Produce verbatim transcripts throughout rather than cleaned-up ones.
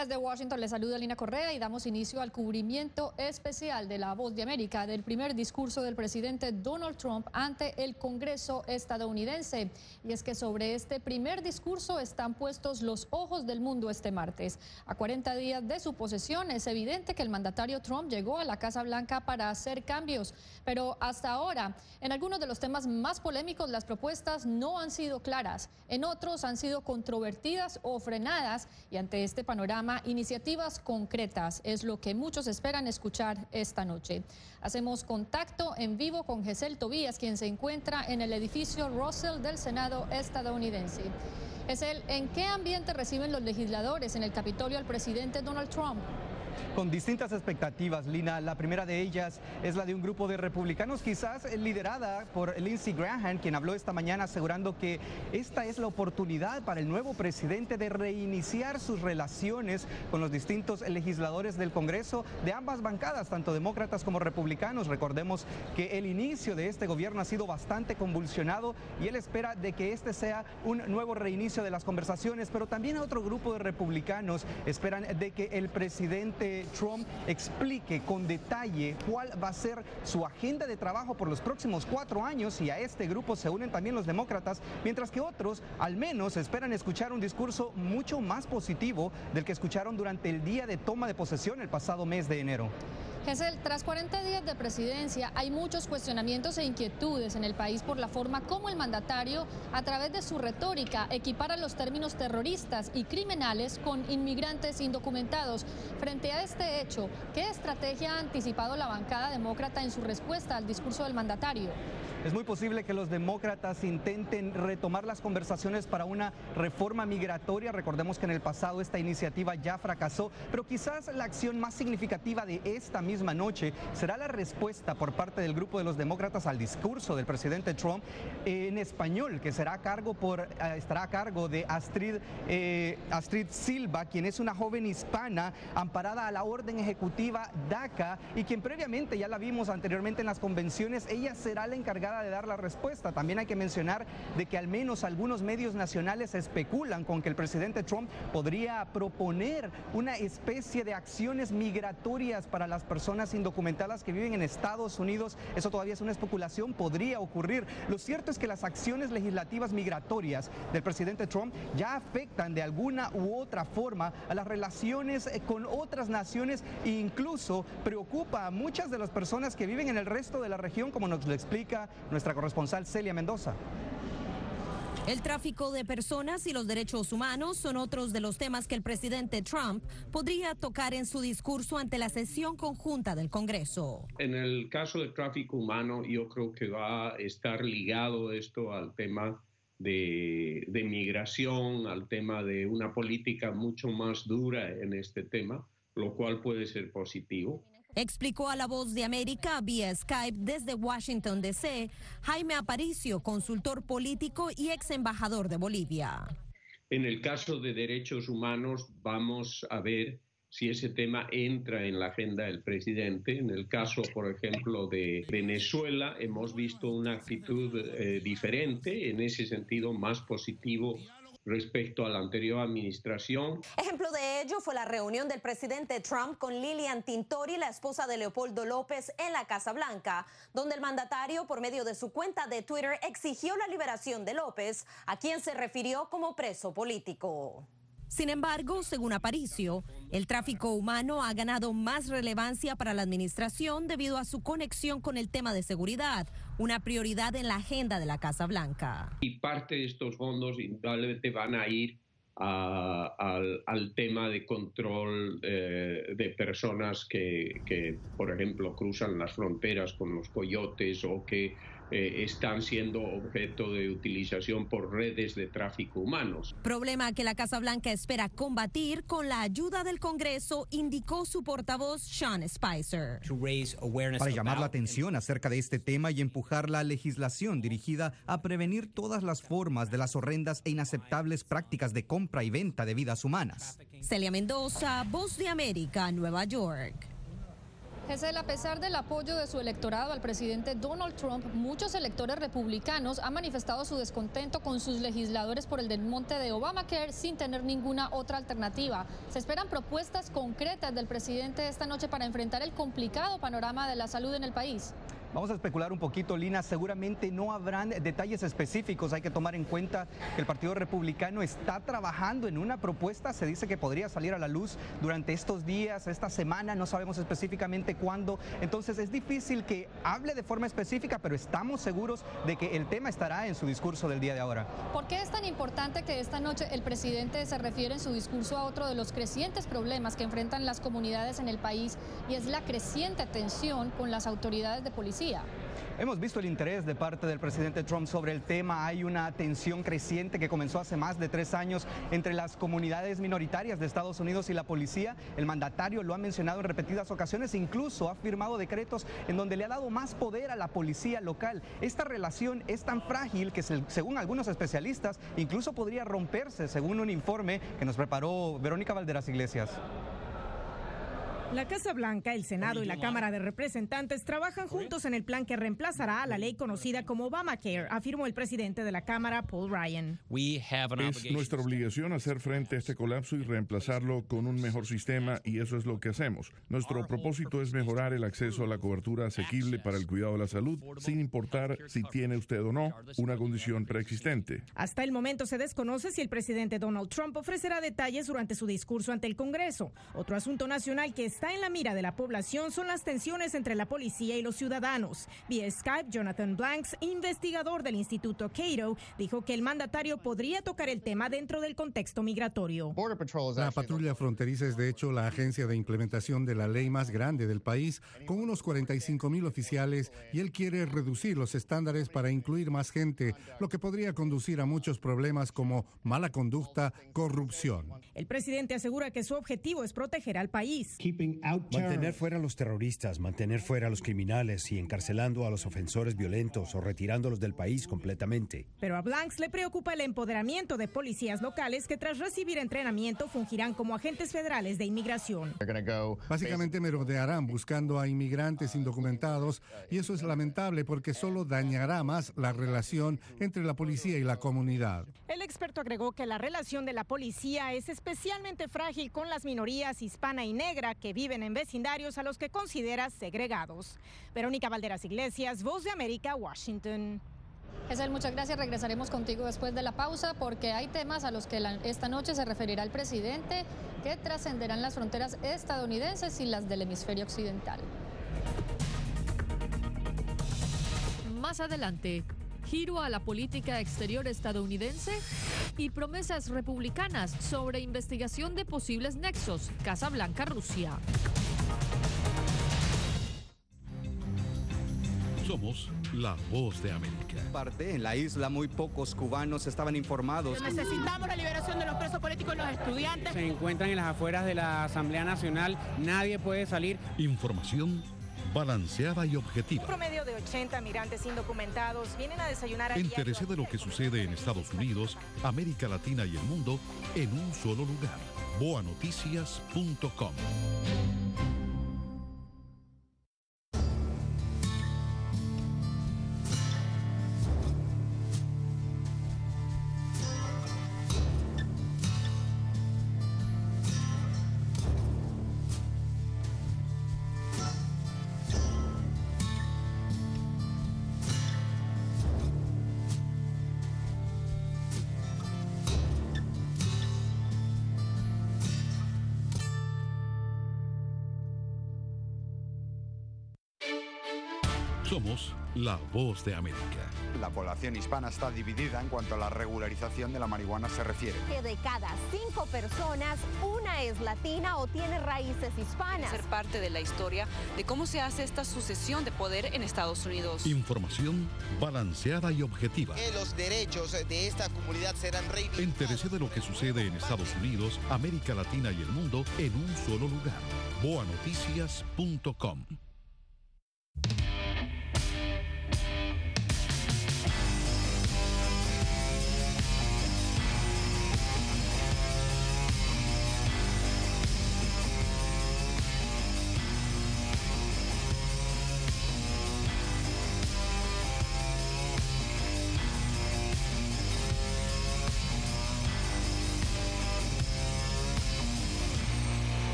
Desde Washington les saluda Lina Correa y damos inicio al cubrimiento especial de La Voz de América del primer discurso del presidente Donald Trump ante el Congreso estadounidense. Y es que sobre este primer discurso están puestos los ojos del mundo este martes. A cuarenta días de su posesión es evidente que el mandatario Trump llegó a la Casa Blanca para hacer cambios. Pero hasta ahora, en algunos de los temas más polémicos, las propuestas no han sido claras. En otros han sido controvertidas o frenadas, y ante este panorama, iniciativas concretas es lo que muchos esperan escuchar esta noche. Hacemos contacto en vivo con Gesell Tobías, quien se encuentra en el edificio Russell del Senado estadounidense. Gesell, ¿en qué ambiente reciben los legisladores en el Capitolio al presidente Donald Trump? Con distintas expectativas, Lina. La primera de ellas es la de un grupo de republicanos, quizás liderada por Lindsey Graham, quien habló esta mañana asegurando que esta es la oportunidad para el nuevo presidente de reiniciar sus relaciones con los distintos legisladores del Congreso de ambas bancadas, tanto demócratas como republicanos. Recordemos que el inicio de este gobierno ha sido bastante convulsionado y él espera de que este sea un nuevo reinicio de las conversaciones, pero también otro grupo de republicanos esperan de que el presidente Trump explique con detalle cuál va a ser su agenda de trabajo por los próximos cuatro años, y a este grupo se unen también los demócratas, mientras que otros al menos esperan escuchar un discurso mucho más positivo del que escucharon durante el día de toma de posesión el pasado mes de enero. Gesell, tras cuarenta días de presidencia hay muchos cuestionamientos e inquietudes en el país por la forma como el mandatario, a través de su retórica, equipara los términos terroristas y criminales con inmigrantes indocumentados. Frente a este hecho, ¿qué estrategia ha anticipado la bancada demócrata en su respuesta al discurso del mandatario? Es muy posible que los demócratas intenten retomar las conversaciones para una reforma migratoria. Recordemos que en el pasado esta iniciativa ya fracasó, pero quizás la acción más significativa de esta misma noche será la respuesta por parte del grupo de los demócratas al discurso del presidente Trump en español, que será a cargo por, estará a cargo de Astrid, eh, Astrid Silva, quien es una joven hispana amparada a la orden ejecutiva DACA y quien previamente, ya la vimos anteriormente en las convenciones, ella será la encargada de dar la respuesta. También hay que mencionar de que al menos algunos medios nacionales especulan con que el presidente Trump podría proponer una especie de acciones migratorias para las personas indocumentadas que viven en Estados Unidos. Eso todavía es una especulación, podría ocurrir. Lo cierto es que las acciones legislativas migratorias del presidente Trump ya afectan de alguna u otra forma a las relaciones con otras naciones e incluso preocupa a muchas de las personas que viven en el resto de la región, como nos lo explica nuestra corresponsal Celia Mendoza. El tráfico de personas y los derechos humanos son otros de los temas que el presidente Trump podría tocar en su discurso ante la sesión conjunta del Congreso. En el caso del tráfico humano, yo creo que va a estar ligado esto al tema de, de migración, al tema de una política mucho más dura en este tema, lo cual puede ser positivo. Explicó a La Voz de América vía Skype desde Washington, D C, Jaime Aparicio, consultor político y ex embajador de Bolivia. En el caso de derechos humanos, vamos a ver si ese tema entra en la agenda del presidente. En el caso, por ejemplo, de Venezuela, hemos visto una actitud eh, diferente, en ese sentido más positivo respecto a la anterior administración. Ejemplo de ello fue la reunión del presidente Trump con Lilian Tintori, la esposa de Leopoldo López, en la Casa Blanca, donde el mandatario, por medio de su cuenta de Twitter, exigió la liberación de López, a quien se refirió como preso político. Sin embargo, según Aparicio, el tráfico humano ha ganado más relevancia para la administración debido a su conexión con el tema de seguridad, una prioridad en la agenda de la Casa Blanca. Y parte de estos fondos indudablemente van a ir a, al, al tema de control eh, de personas que, que, por ejemplo, cruzan las fronteras con los coyotes o que Eh, están siendo objeto de utilización por redes de tráfico humanos. Problema que la Casa Blanca espera combatir con la ayuda del Congreso, indicó su portavoz Sean Spicer. Para llamar la atención acerca de este tema y empujar la legislación dirigida a prevenir todas las formas de las horrendas e inaceptables prácticas de compra y venta de vidas humanas. Celia Mendoza, Voz de América, Nueva York. Gesell, a pesar del apoyo de su electorado al presidente Donald Trump, muchos electores republicanos han manifestado su descontento con sus legisladores por el desmonte de Obamacare sin tener ninguna otra alternativa. Se esperan propuestas concretas del presidente esta noche para enfrentar el complicado panorama de la salud en el país. Vamos a especular un poquito, Lina. Seguramente no habrán detalles específicos. Hay que tomar en cuenta que el Partido Republicano está trabajando en una propuesta. Se dice que podría salir a la luz durante estos días, esta semana. No sabemos específicamente cuándo. Entonces es difícil que hable de forma específica, pero estamos seguros de que el tema estará en su discurso del día de ahora. ¿Por qué es tan importante que esta noche el presidente se refiere en su discurso a otro de los crecientes problemas que enfrentan las comunidades en el país, y es la creciente tensión con las autoridades de policía? Hemos visto el interés de parte del presidente Trump sobre el tema. Hay una tensión creciente que comenzó hace más de tres años entre las comunidades minoritarias de Estados Unidos y la policía. El mandatario lo ha mencionado en repetidas ocasiones, incluso ha firmado decretos en donde le ha dado más poder a la policía local. Esta relación es tan frágil que, según algunos especialistas, incluso podría romperse, según un informe que nos preparó Verónica Valderas Iglesias. La Casa Blanca, el Senado y la Cámara de Representantes trabajan juntos en el plan que reemplazará a la ley conocida como Obamacare, afirmó el presidente de la Cámara, Paul Ryan. Es nuestra obligación hacer frente a este colapso y reemplazarlo con un mejor sistema, y eso es lo que hacemos. Nuestro propósito es mejorar el acceso a la cobertura asequible para el cuidado de la salud, sin importar si tiene usted o no una condición preexistente. Hasta el momento se desconoce si el presidente Donald Trump ofrecerá detalles durante su discurso ante el Congreso. Otro asunto nacional que está en la mira de la población son las tensiones entre la policía y los ciudadanos. Vía Skype, Jonathan Blanks, investigador del Instituto Cato, dijo que el mandatario podría tocar el tema dentro del contexto migratorio. La patrulla fronteriza es de hecho la agencia de implementación de la ley más grande del país, con unos cuarenta y cinco mil oficiales, y él quiere reducir los estándares para incluir más gente, lo que podría conducir a muchos problemas como mala conducta, corrupción. El presidente asegura que su objetivo es proteger al país. Mantener fuera a los terroristas, mantener fuera a los criminales y encarcelando a los ofensores violentos o retirándolos del país completamente. Pero a Blanks le preocupa el empoderamiento de policías locales que tras recibir entrenamiento fungirán como agentes federales de inmigración. Básicamente merodearán buscando a inmigrantes indocumentados, y eso es lamentable porque solo dañará más la relación entre la policía y la comunidad. El experto agregó que la relación de la policía es especialmente frágil con las minorías hispana y negra que viven en vecindarios a los que considera segregados. Verónica Valderas Iglesias, Voz de América, Washington. Gesell, muchas gracias. Regresaremos contigo después de la pausa porque hay temas a los que la, esta noche se referirá el presidente que trascenderán las fronteras estadounidenses y las del hemisferio occidental. Más adelante, giro a la política exterior estadounidense y promesas republicanas sobre investigación de posibles nexos Casa Blanca-Rusia. Somos la Voz de América. Parte en la isla, muy pocos cubanos estaban informados. Necesitamos la liberación de los presos políticos y los estudiantes. Se encuentran en las afueras de la Asamblea Nacional. Nadie puede salir. Información balanceada y objetiva. Un promedio de ochenta migrantes indocumentados vienen a desayunar. Entérese de lo que sucede en Estados Unidos, América Latina y el mundo en un solo lugar. boa noticias punto com. Somos la Voz de América. La población hispana está dividida en cuanto a la regularización de la marihuana se refiere. Que de cada cinco personas, una es latina o tiene raíces hispanas. Ser parte de la historia de cómo se hace esta sucesión de poder en Estados Unidos. Información balanceada y objetiva. Que los derechos de esta comunidad serán reivindicados. Entérese de lo que sucede en Estados Unidos, América Latina y el mundo en un solo lugar. boa noticias punto com.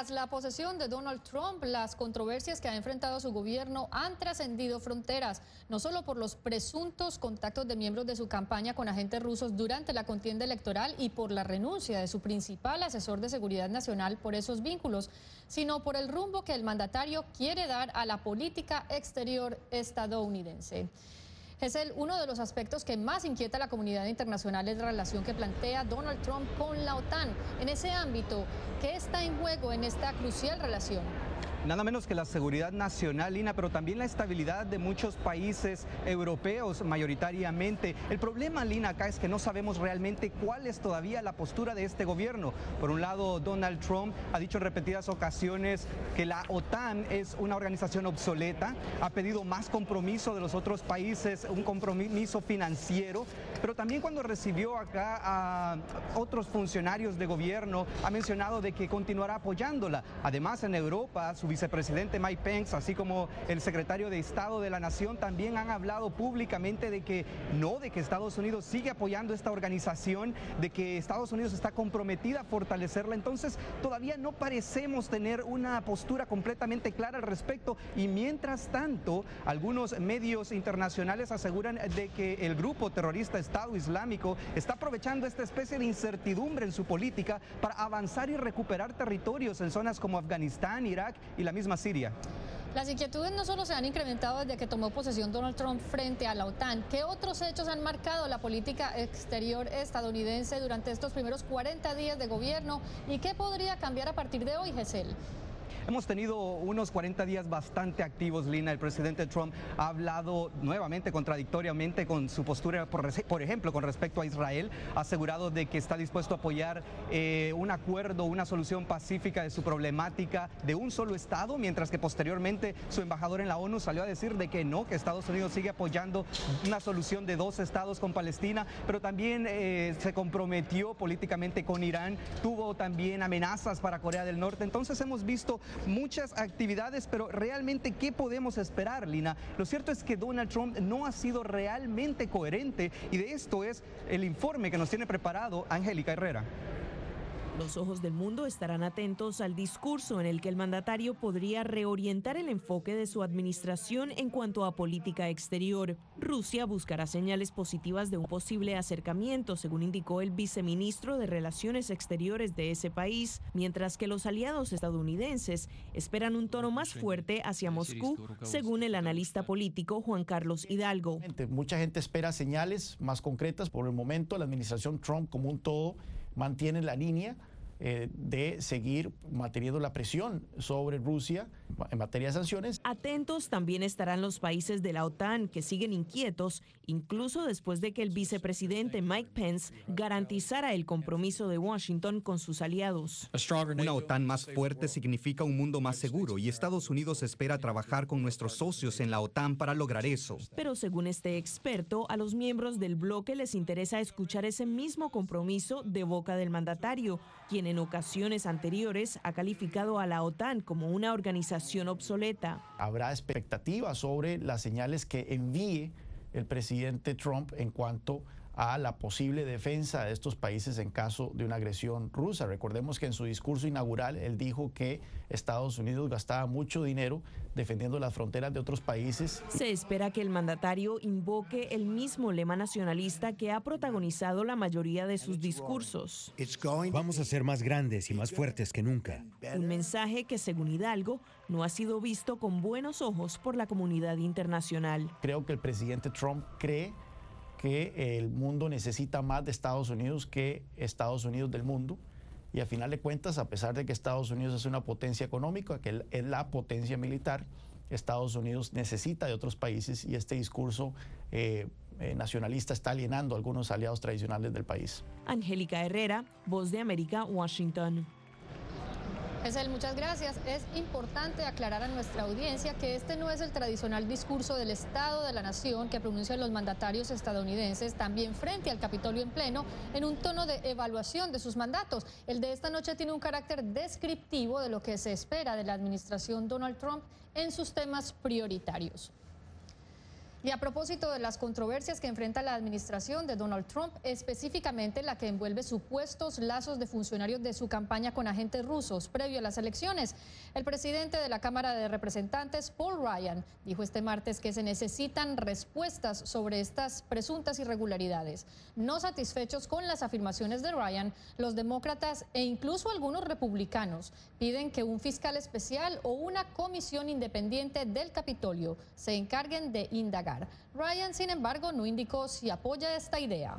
Tras la posesión de Donald Trump, las controversias que ha enfrentado su gobierno han trascendido fronteras, no solo por los presuntos contactos de miembros de su campaña con agentes rusos durante la contienda electoral y por la renuncia de su principal asesor de seguridad nacional por esos vínculos, sino por el rumbo que el mandatario quiere dar a la política exterior estadounidense. Es el, uno de los aspectos que más inquieta a la comunidad internacional es la relación que plantea Donald Trump con la OTAN. En ese ámbito, ¿qué está en juego en esta crucial relación? Nada menos que la seguridad nacional, Lina, pero también la estabilidad de muchos países europeos mayoritariamente. El problema, Lina, acá es que no sabemos realmente cuál es todavía la postura de este gobierno. Por un lado, Donald Trump ha dicho en repetidas ocasiones que la OTAN es una organización obsoleta, ha pedido más compromiso de los otros países, un compromiso financiero, pero también cuando recibió acá a otros funcionarios de gobierno ha mencionado de que continuará apoyándola. Además, en Europa, su vicepresidente Mike Pence, así como el secretario de Estado de la Nación, también han hablado públicamente de que no, de que Estados Unidos sigue apoyando esta organización, de que Estados Unidos está comprometida a fortalecerla. Entonces, todavía no parecemos tener una postura completamente clara al respecto y mientras tanto, algunos medios internacionales aseguran de que el grupo terrorista Estado Islámico está aprovechando esta especie de incertidumbre en su política para avanzar y recuperar territorios en zonas como Afganistán, Irak y la misma Siria. Las inquietudes no solo se han incrementado desde que tomó posesión Donald Trump frente a la OTAN. ¿Qué otros hechos han marcado la política exterior estadounidense durante estos primeros cuarenta días de gobierno y qué podría cambiar a partir de hoy, Gesell? Hemos tenido unos cuarenta días bastante activos, Lina. El presidente Trump ha hablado nuevamente contradictoriamente con su postura, por, por ejemplo, con respecto a Israel. Ha asegurado de que está dispuesto a apoyar eh, un acuerdo, una solución pacífica de su problemática de un solo Estado, mientras que posteriormente su embajador en la ONU salió a decir de que no, que Estados Unidos sigue apoyando una solución de dos estados con Palestina, pero también eh, se comprometió políticamente con Irán, tuvo también amenazas para Corea del Norte. Entonces hemos visto muchas actividades, pero realmente, ¿qué podemos esperar, Lina? Lo cierto es que Donald Trump no ha sido realmente coherente y de esto es el informe que nos tiene preparado Angélica Herrera. Los ojos del mundo estarán atentos al discurso en el que el mandatario podría reorientar el enfoque de su administración en cuanto a política exterior. Rusia buscará señales positivas de un posible acercamiento, según indicó el viceministro de Relaciones Exteriores de ese país, mientras que los aliados estadounidenses esperan un tono más fuerte hacia Moscú, según el analista político Juan Carlos Hidalgo. Mucha gente espera señales más concretas. Por el momento, la administración Trump como un todo mantiene la línea eh, de seguir manteniendo la presión sobre Rusia en materia de sanciones. Atentos también estarán los países de la OTAN que siguen inquietos, incluso después de que el vicepresidente Mike Pence garantizara el compromiso de Washington con sus aliados. Una OTAN más fuerte significa un mundo más seguro y Estados Unidos espera trabajar con nuestros socios en la OTAN para lograr eso. Pero según este experto, a los miembros del bloque les interesa escuchar ese mismo compromiso de boca del mandatario, quien en ocasiones anteriores ha calificado a la OTAN como una organización obsoleta. Habrá expectativas sobre las señales que envíe el presidente Trump en cuanto a la posible defensa de estos países en caso de una agresión rusa. Recordemos que en su discurso inaugural él dijo que Estados Unidos gastaba mucho dinero defendiendo las fronteras de otros países. Se espera que el mandatario invoque el mismo lema nacionalista que ha protagonizado la mayoría de sus discursos. Vamos a ser más grandes y más fuertes que nunca. Un mensaje que, según Hidalgo, no ha sido visto con buenos ojos por la comunidad internacional. Creo que el presidente Trump cree que el mundo necesita más de Estados Unidos que Estados Unidos del mundo. Y a final de cuentas, a pesar de que Estados Unidos es una potencia económica, que es la potencia militar, Estados Unidos necesita de otros países y este discurso eh, eh, nacionalista está alienando a algunos aliados tradicionales del país. Angélica Herrera, Voz de América, Washington. Gesell, muchas gracias. Es importante aclarar a nuestra audiencia que este no es el tradicional discurso del Estado de la Nación que pronuncian los mandatarios estadounidenses también frente al Capitolio en pleno en un tono de evaluación de sus mandatos. El de esta noche tiene un carácter descriptivo de lo que se espera de la administración Donald Trump en sus temas prioritarios. Y a propósito de las controversias que enfrenta la administración de Donald Trump, específicamente la que envuelve supuestos lazos de funcionarios de su campaña con agentes rusos previo a las elecciones, el presidente de la Cámara de Representantes, Paul Ryan, dijo este martes que se necesitan respuestas sobre estas presuntas irregularidades. No satisfechos con las afirmaciones de Ryan, los demócratas e incluso algunos republicanos piden que un fiscal especial o una comisión independiente del Capitolio se encarguen de indagar. Ryan, sin embargo, no indicó si apoya esta idea.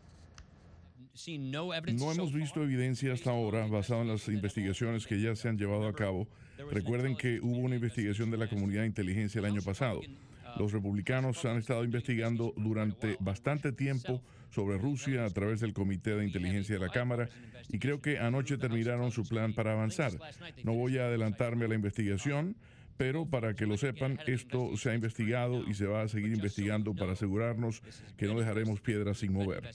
No hemos visto evidencia hasta ahora basada en las investigaciones que ya se han llevado a cabo. Recuerden que hubo una investigación de la comunidad de inteligencia el año pasado. Los republicanos han estado investigando durante bastante tiempo sobre Rusia a través del Comité de Inteligencia de la Cámara y creo que anoche terminaron su plan para avanzar. No voy a adelantarme a la investigación, pero para que lo sepan, esto se ha investigado y se va a seguir investigando para asegurarnos que no dejaremos piedras sin mover.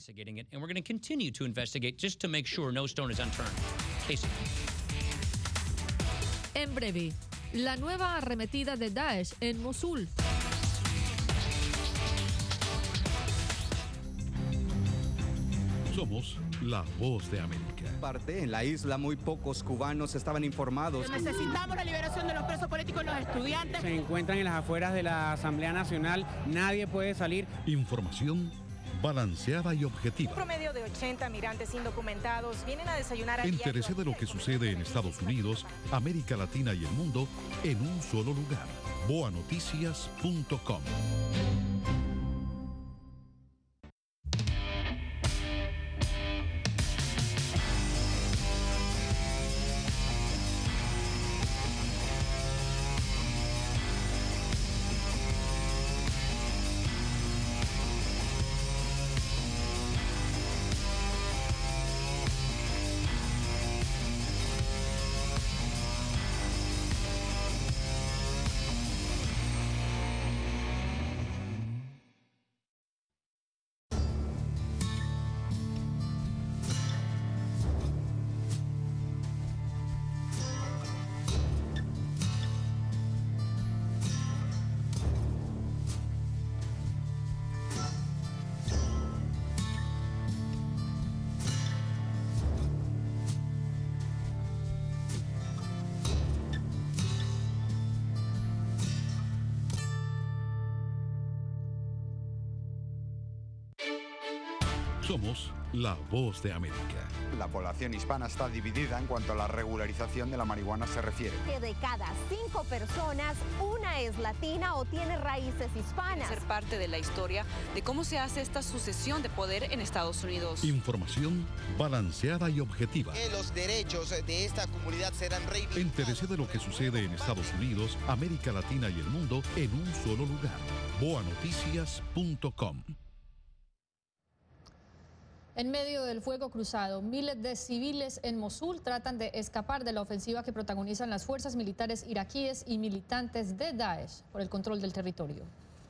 En breve, la nueva arremetida de Daesh en Mosul. Somos la voz de América. Parte en la isla, muy pocos cubanos estaban informados. Necesitamos la liberación de los presos políticos y los estudiantes. Se encuentran en las afueras de la Asamblea Nacional. Nadie puede salir. Información balanceada y objetiva. Un promedio de ochenta migrantes indocumentados vienen a desayunar a Entérese de lo que sucede en Estados Unidos, América Latina y el mundo en un solo lugar. boa noticias punto com. Somos la voz de América. La población hispana está dividida en cuanto a la regularización de la marihuana se refiere. Que de cada cinco personas, una es latina o tiene raíces hispanas. Ser parte de la historia de cómo se hace esta sucesión de poder en Estados Unidos. Información balanceada y objetiva. Que los derechos de esta comunidad serán reivindicados. Entérese de lo que sucede en Estados Unidos, América Latina y el mundo en un solo lugar. boa noticias punto com. En medio del fuego cruzado, miles de civiles en Mosul tratan de escapar de la ofensiva que protagonizan las fuerzas militares iraquíes y militantes de Daesh por el control del territorio.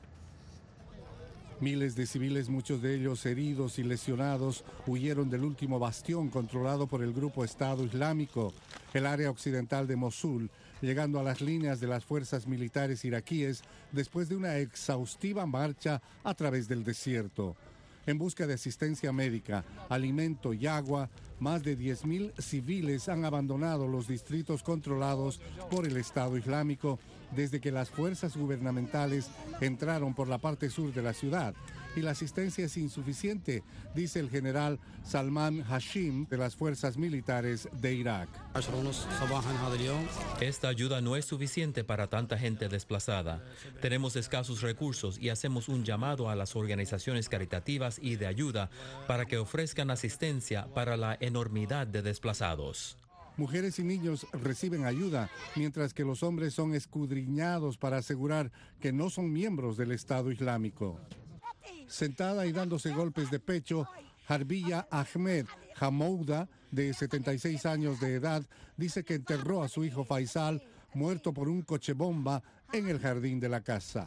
Miles de civiles, muchos de ellos heridos y lesionados, huyeron del último bastión controlado por el grupo Estado Islámico, el área occidental de Mosul, llegando a las líneas de las fuerzas militares iraquíes después de una exhaustiva marcha a través del desierto. En busca de asistencia médica, alimento y agua, más de diez mil civiles han abandonado los distritos controlados por el Estado Islámico desde que las fuerzas gubernamentales entraron por la parte sur de la ciudad. Y la asistencia es insuficiente, dice el general Salman Hashim de las fuerzas militares de Irak. Esta ayuda no es suficiente para tanta gente desplazada. Tenemos escasos recursos y hacemos un llamado a las organizaciones caritativas y de ayuda para que ofrezcan asistencia para la enormidad de desplazados. Mujeres y niños reciben ayuda, mientras que los hombres son escudriñados para asegurar que no son miembros del Estado Islámico. Sentada y dándose golpes de pecho, Harbiya Ahmed Hamouda, de setenta y seis años de edad, dice que enterró a su hijo Faisal, muerto por un coche bomba, en el jardín de la casa.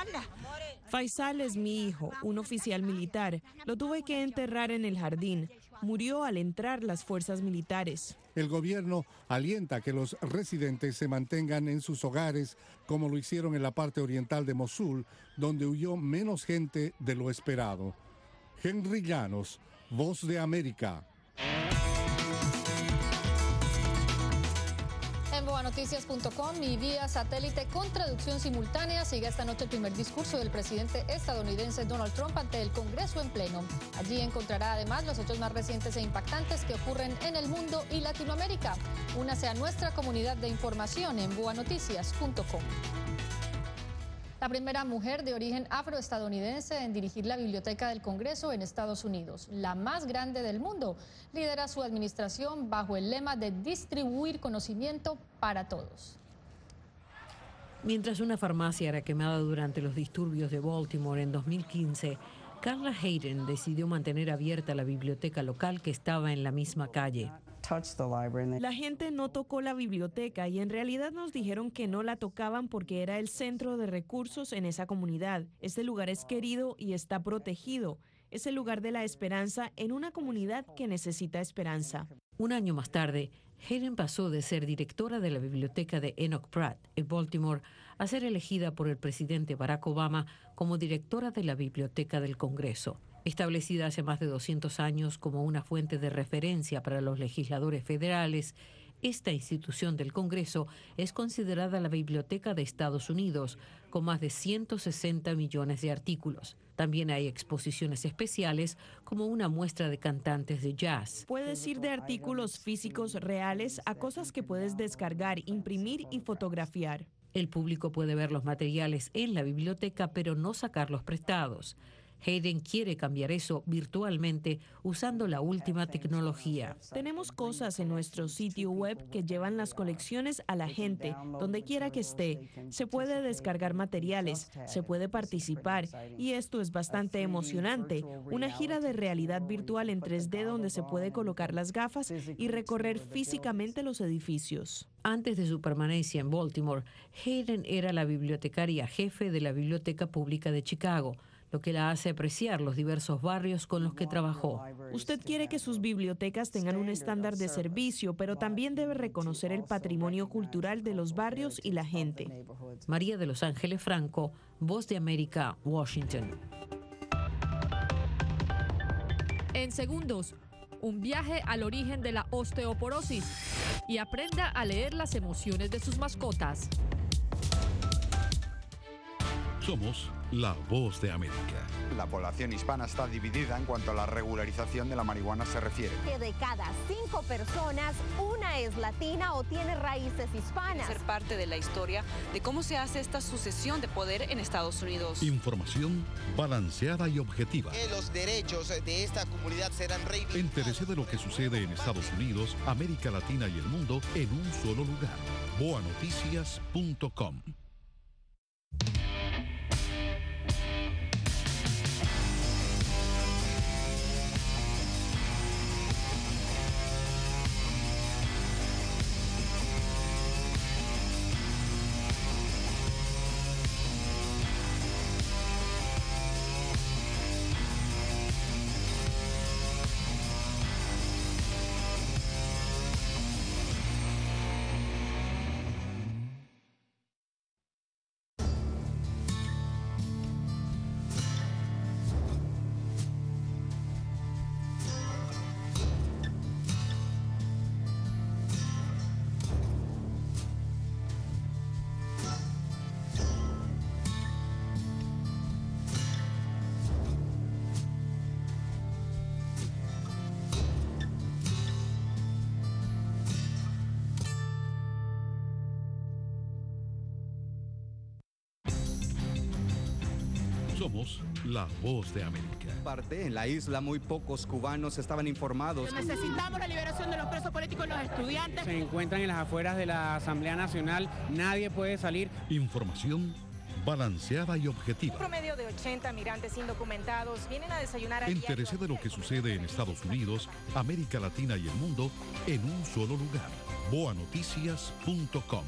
Faisal es mi hijo, un oficial militar. Lo tuve que enterrar en el jardín. murió al entrar las fuerzas militares. El gobierno alienta a que los residentes se mantengan en sus hogares, como lo hicieron en la parte oriental de Mosul, donde huyó menos gente de lo esperado. Henry Llanos, Voz de América. En boa noticias punto com y vía satélite con traducción simultánea sigue esta noche el primer discurso del presidente estadounidense Donald Trump ante el Congreso en pleno. Allí encontrará además los hechos más recientes e impactantes que ocurren en el mundo y Latinoamérica. Únase a nuestra comunidad de información en boa noticias punto com. La primera mujer de origen afroestadounidense en dirigir la Biblioteca del Congreso en Estados Unidos, la más grande del mundo, lidera su administración bajo el lema de distribuir conocimiento para todos. Mientras una farmacia era quemada durante los disturbios de Baltimore en dos mil quince, Carla Hayden decidió mantener abierta la biblioteca local que estaba en la misma calle. La gente no tocó la biblioteca y en realidad nos dijeron que no la tocaban porque era el centro de recursos en esa comunidad. Este lugar es querido y está protegido. Es el lugar de la esperanza en una comunidad que necesita esperanza. Un año más tarde, Hayden pasó de ser directora de la biblioteca de Enoch Pratt en Baltimore a ser elegida por el presidente Barack Obama como directora de la Biblioteca del Congreso. Establecida hace más de doscientos años como una fuente de referencia para los legisladores federales, esta institución del Congreso es considerada la biblioteca de Estados Unidos, con más de ciento sesenta millones de artículos. También hay exposiciones especiales, como una muestra de cantantes de jazz. Puedes ir de artículos físicos reales a cosas que puedes descargar, imprimir y fotografiar. El público puede ver los materiales en la biblioteca, pero no sacarlos prestados. Hayden quiere cambiar eso virtualmente usando la última tecnología. Tenemos cosas en nuestro sitio web que llevan las colecciones a la gente, donde quiera que esté. Se puede descargar materiales, se puede participar y esto es bastante emocionante. Una gira de realidad virtual en tres D donde se puede colocar las gafas y recorrer físicamente los edificios. Antes de su permanencia en Baltimore, Hayden era la bibliotecaria jefe de la Biblioteca Pública de Chicago, lo que la hace apreciar los diversos barrios con los que trabajó. Usted quiere que sus bibliotecas tengan un estándar de servicio, pero también debe reconocer el patrimonio cultural de los barrios y la gente. María de Los Ángeles Franco, Voz de América, Washington. En segundos, un viaje al origen de la osteoporosis y aprenda a leer las emociones de sus mascotas. Somos la Voz de América. La población hispana está dividida en cuanto a la regularización de la marihuana se refiere. Que de cada cinco personas, una es latina o tiene raíces hispanas. Ser parte de la historia de cómo se hace esta sucesión de poder en Estados Unidos. Información balanceada y objetiva. Que los derechos de esta comunidad serán reivindicados. Entérese de lo que sucede en Estados Unidos, América Latina y el mundo en un solo lugar. boa noticias punto com. Somos la Voz de América. Parte en la isla, muy pocos cubanos estaban informados. Necesitamos la liberación de los presos políticos y los estudiantes. Se encuentran en las afueras de la Asamblea Nacional. Nadie puede salir. Información balanceada y objetiva. Un promedio de ochenta migrantes indocumentados vienen a desayunar a Entérese de lo que sucede en Estados Unidos, América Latina y el mundo en un solo lugar. boa noticias punto com.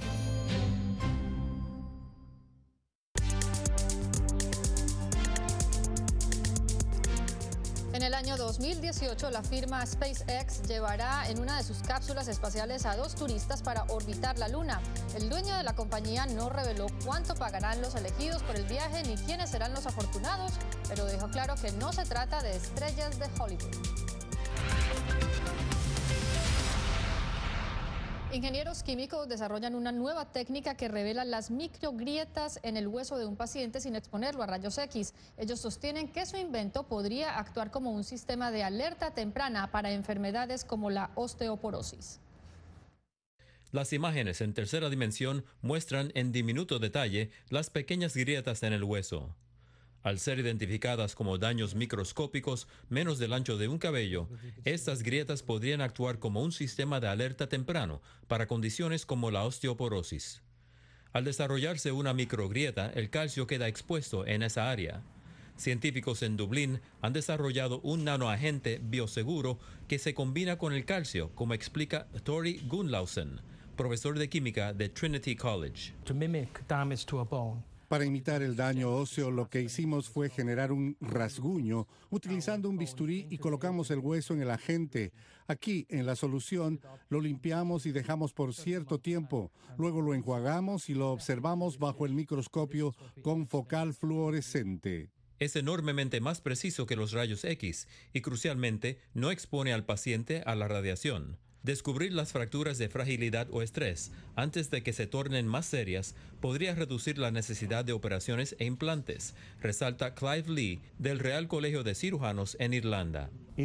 En el año dos mil dieciocho, la firma SpaceX llevará en una de sus cápsulas espaciales a dos turistas para orbitar la Luna. El dueño de la compañía no reveló cuánto pagarán los elegidos por el viaje ni quiénes serán los afortunados, pero dejó claro que no se trata de estrellas de Hollywood. Ingenieros químicos desarrollan una nueva técnica que revela las microgrietas en el hueso de un paciente sin exponerlo a rayos X. Ellos sostienen que su invento podría actuar como un sistema de alerta temprana para enfermedades como la osteoporosis. Las imágenes en tercera dimensión muestran en diminuto detalle las pequeñas grietas en el hueso. Al ser identificadas como daños microscópicos menos del ancho de un cabello, estas grietas podrían actuar como un sistema de alerta temprano para condiciones como la osteoporosis. Al desarrollarse una microgrieta, el calcio queda expuesto en esa área. Científicos en Dublín han desarrollado un nanoagente bioseguro que se combina con el calcio, como explica Tori Gunlausen, profesor de química de Trinity College. To mimic damage to a bone. Para imitar el daño óseo, lo que hicimos fue generar un rasguño utilizando un bisturí y colocamos el hueso en el agente. Aquí, en la solución, lo limpiamos y dejamos por cierto tiempo. Luego lo enjuagamos y lo observamos bajo el microscopio con focal fluorescente. Es enormemente más preciso que los rayos X y, crucialmente, no expone al paciente a la radiación. Descubrir las fracturas de fragilidad o estrés antes de que se tornen más serias podría reducir la necesidad de operaciones e implantes, resalta Clive Lee del Real Colegio de Cirujanos en Irlanda.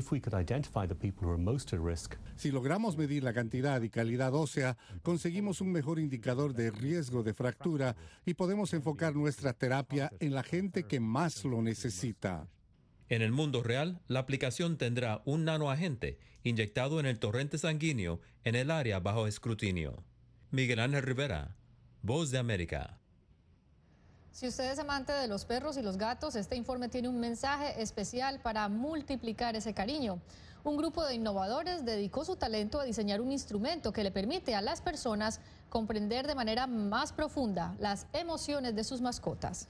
Si logramos medir la cantidad y calidad ósea, conseguimos un mejor indicador de riesgo de fractura y podemos enfocar nuestra terapia en la gente que más lo necesita. En el mundo real, la aplicación tendrá un nanoagente inyectado en el torrente sanguíneo en el área bajo escrutinio. Miguel Ángel Rivera, Voz de América. Si usted es amante de los perros y los gatos, este informe tiene un mensaje especial para multiplicar ese cariño. Un grupo de innovadores dedicó su talento a diseñar un instrumento que le permite a las personas comprender de manera más profunda las emociones de sus mascotas.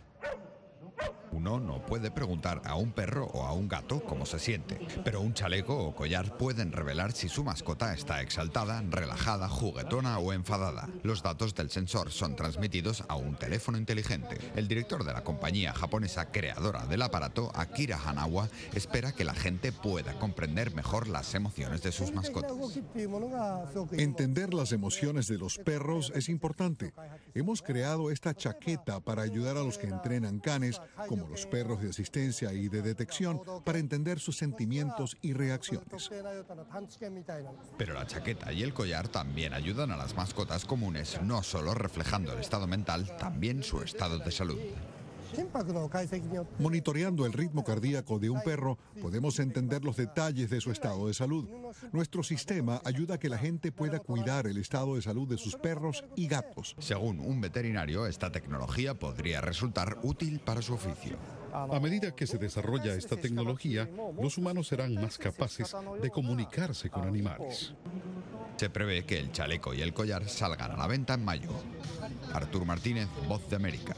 Uno no puede preguntar a un perro o a un gato cómo se siente, pero un chaleco o collar pueden revelar si su mascota está exaltada, relajada, juguetona o enfadada. Los datos del sensor son transmitidos a un teléfono inteligente. El director de la compañía japonesa creadora del aparato, Akira Hanawa, espera que la gente pueda comprender mejor las emociones de sus mascotas. Entender las emociones de los perros es importante. Hemos creado esta chaqueta para ayudar a los que entrenan canes, como los perros de asistencia y de detección, para entender sus sentimientos y reacciones. Pero la chaqueta y el collar también ayudan a las mascotas comunes, no solo reflejando el estado mental, también su estado de salud. Monitoreando el ritmo cardíaco de un perro, podemos entender los detalles de su estado de salud. Nuestro sistema ayuda a que la gente pueda cuidar el estado de salud de sus perros y gatos. Según un veterinario, esta tecnología podría resultar útil para su oficio. A medida que se desarrolla esta tecnología, los humanos serán más capaces de comunicarse con animales. Se prevé que el chaleco y el collar salgan a la venta en mayo. Artur Martínez, Voz de América.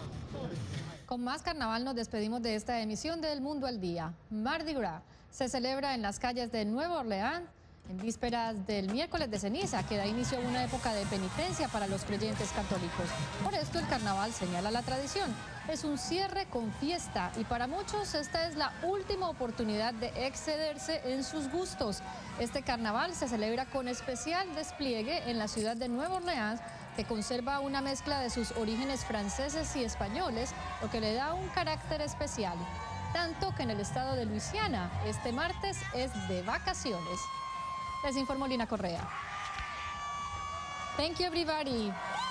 Con más carnaval nos despedimos de esta emisión de El Mundo al Día. Mardi Gras se celebra en las calles de Nueva Orleans en vísperas del miércoles de ceniza, que da inicio a una época de penitencia para los creyentes católicos. Por esto el carnaval señala la tradición. Es un cierre con fiesta y para muchos esta es la última oportunidad de excederse en sus gustos. Este carnaval se celebra con especial despliegue en la ciudad de Nueva Orleans, que conserva una mezcla de sus orígenes franceses y españoles, lo que le da un carácter especial. Tanto que en el estado de Luisiana, este martes es de vacaciones. Les informó Lina Correa. Thank you, everybody.